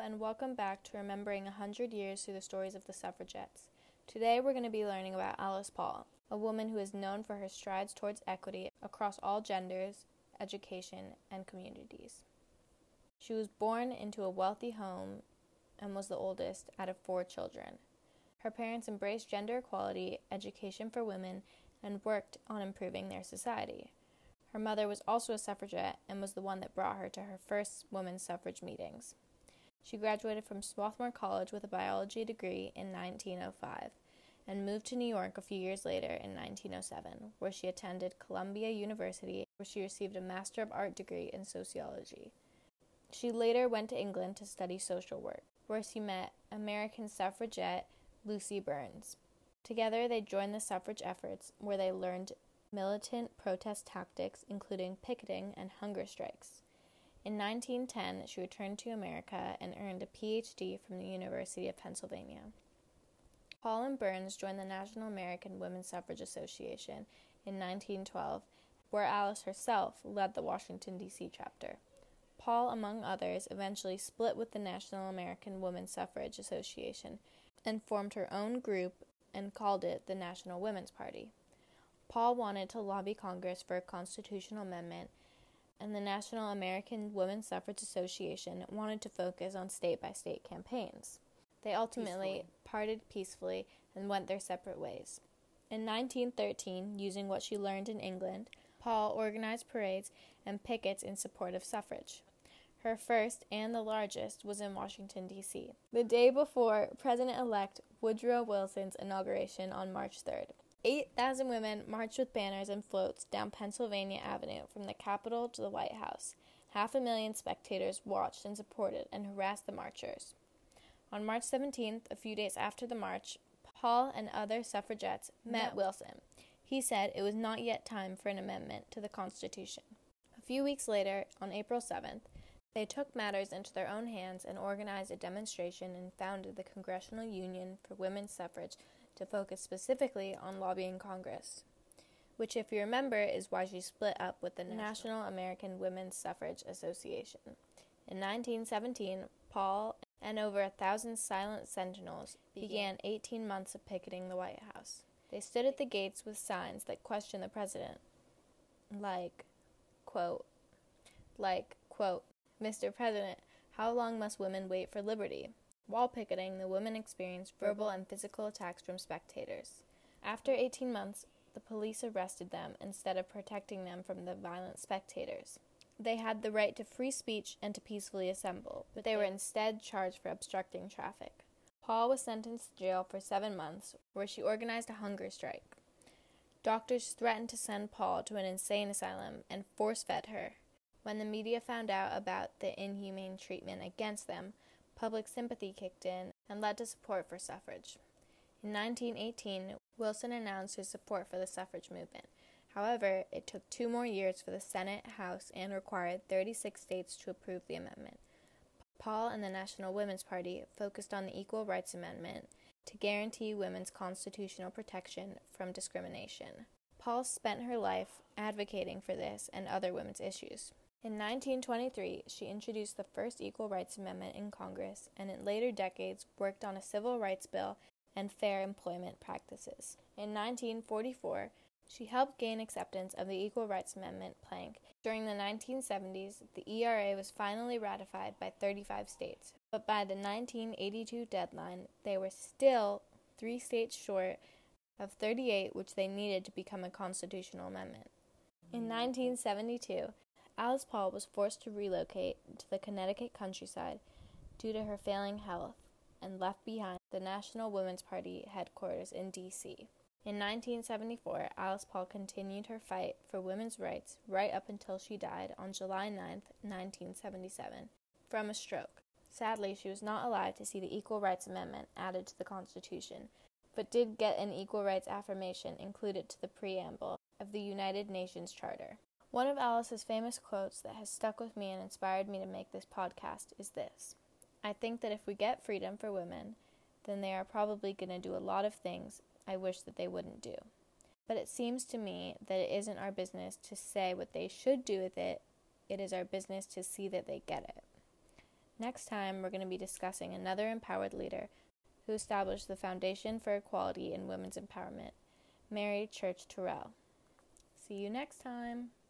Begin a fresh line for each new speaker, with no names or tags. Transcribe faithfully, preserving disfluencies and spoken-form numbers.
and welcome back to Remembering one hundred Years Through the Stories of the Suffragettes. Today we're going to be learning about Alice Paul, a woman who is known for her strides towards equity across all genders, education, and communities. She was born into a wealthy home and was the oldest out of four children. Her parents embraced gender equality, education for women, and worked on improving their society. Her mother was also a suffragette and was the one that brought her to her first women's suffrage meetings. She graduated from Swarthmore College with a biology degree in nineteen oh five and moved to New York a few years later in nineteen oh seven, where she attended Columbia University, where she received a Master of Art degree in sociology. She later went to England to study social work, where she met American suffragette Lucy Burns. Together they joined the suffrage efforts, where they learned militant protest tactics, including picketing and hunger strikes. In nineteen ten, she returned to America and earned a P H D from the University of Pennsylvania. Paul and Burns joined the National American Women's Suffrage Association in nineteen twelve, where Alice herself led the Washington, D C chapter. Paul, among others, eventually split with the National American Women's Suffrage Association and formed her own group and called it the National Women's Party. Paul wanted to lobby Congress for a constitutional amendment, and the National American Women's Suffrage Association wanted to focus on state-by-state campaigns. They ultimately peacefully. parted peacefully and went their separate ways. In nineteen thirteen, using what she learned in England, Paul organized parades and pickets in support of suffrage. Her first, and the largest, was in Washington, D C, the day before President-elect Woodrow Wilson's inauguration on March third. eight thousand women marched with banners and floats down Pennsylvania Avenue from the Capitol to the White House. Half a million spectators watched and supported and harassed the marchers. On March seventeenth, a few days after the march, Paul and other suffragettes met Wilson. He said it was not yet time for an amendment to the Constitution. A few weeks later, on April seventh, they took matters into their own hands and organized a demonstration and founded the Congressional Union for Women's Suffrage to focus specifically on lobbying Congress, which, if you remember, is why she split up with the National American Women's Suffrage Association. In nineteen seventeen, Paul and over a thousand silent sentinels began eighteen months of picketing the White House. They stood at the gates with signs that questioned the president, like, quote, like, quote, "Mister President, how long must women wait for liberty?" While picketing, the women experienced verbal and physical attacks from spectators. After eighteen months, the police arrested them instead of protecting them from the violent spectators. They had the right to free speech and to peacefully assemble, but they were instead charged for obstructing traffic. Paul was sentenced to jail for seven months, where she organized a hunger strike. Doctors threatened to send Paul to an insane asylum and force-fed her. When the media found out about the inhumane treatment against them, public sympathy kicked in and led to support for suffrage. In nineteen eighteen, Wilson announced his support for the suffrage movement. However, it took two more years for the Senate, House, and required thirty-six states to approve the amendment. Paul and the National Women's Party focused on the Equal Rights Amendment to guarantee women's constitutional protection from discrimination. Paul spent her life advocating for this and other women's issues. In nineteen twenty-three, she introduced the first Equal Rights Amendment in Congress, and in later decades worked on a civil rights bill and fair employment practices. In nineteen forty-four, she helped gain acceptance of the Equal Rights Amendment plank. During the nineteen seventies, the E R A was finally ratified by thirty-five states, but by the nineteen eighty-two deadline, they were still three states short of thirty-eight, which they needed to become a constitutional amendment. In nineteen seventy-two, Alice Paul was forced to relocate to the Connecticut countryside due to her failing health and left behind the National Women's Party headquarters in D C In nineteen seventy-four, Alice Paul continued her fight for women's rights right up until she died on July ninth, nineteen seventy-seven, from a stroke. Sadly, she was not alive to see the Equal Rights Amendment added to the Constitution, but did get an equal rights affirmation included to the preamble of the United Nations Charter. One of Alice's famous quotes that has stuck with me and inspired me to make this podcast is this: "I think that if we get freedom for women, then they are probably going to do a lot of things I wish that they wouldn't do. But it seems to me that it isn't our business to say what they should do with it, it is our business to see that they get it." Next time, we're going to be discussing another empowered leader who established the foundation for equality in women's empowerment, Mary Church Terrell. See you next time.